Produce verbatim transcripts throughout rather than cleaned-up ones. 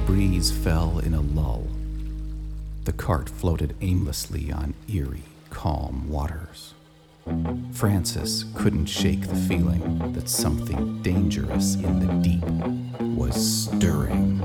breeze fell in a lull. The cart floated aimlessly on eerie, calm waters. Francis couldn't shake the feeling that something dangerous in the deep was stirring.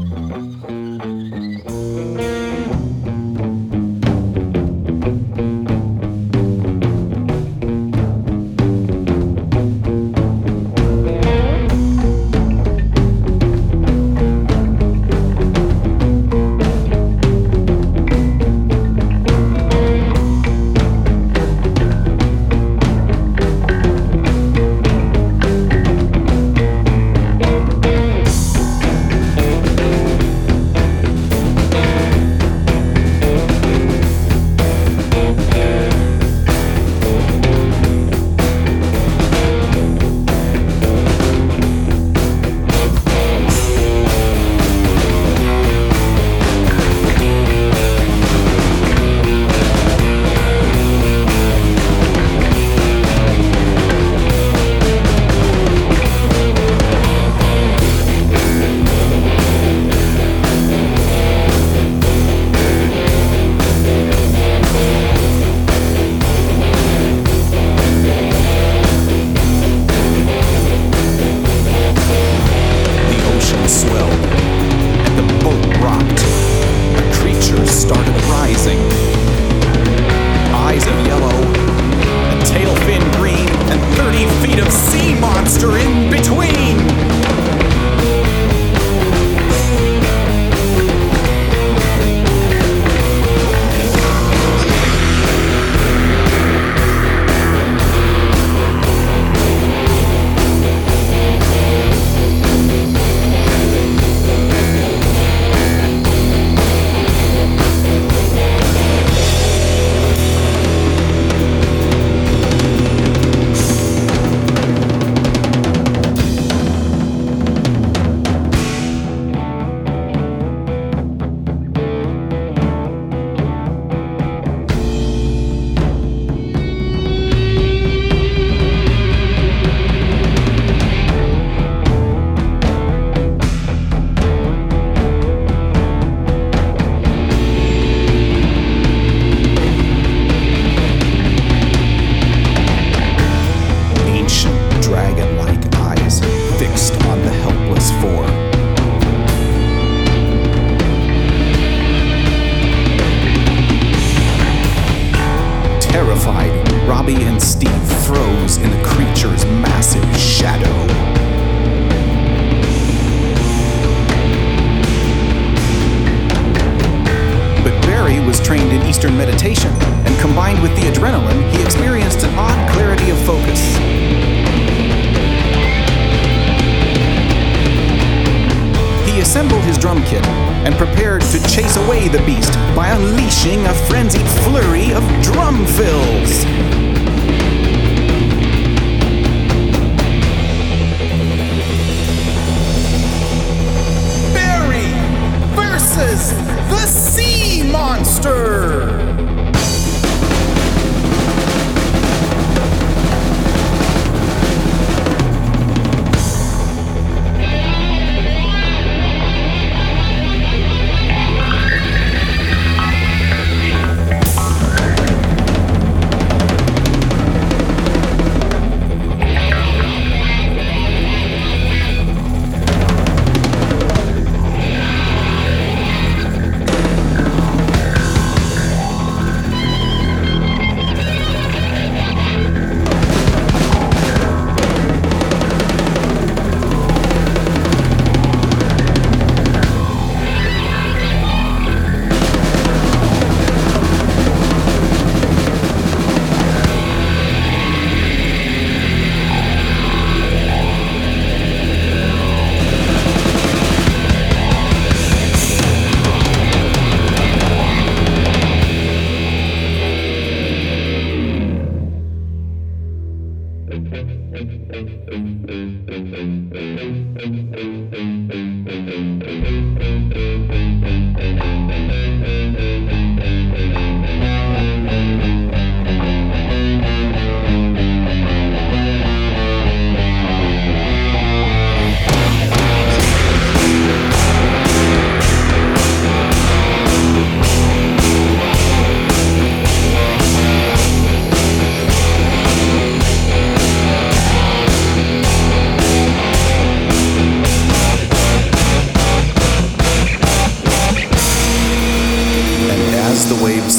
Robbie and Steve froze in the creature's massive shadow. But Barry was trained in Eastern meditation, and combined with the adrenaline, he experienced an odd clarity of focus. He assembled his drum kit and prepared to chase away the beast by unleashing a frenzied flurry of drum fills. Barry versus the Sea Monster!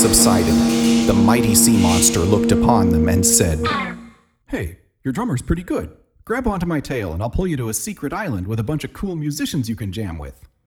subsided, the mighty sea monster looked upon them and said, "Hey, your drummer's pretty good. Grab onto my tail and I'll pull you to a secret island with a bunch of cool musicians you can jam with."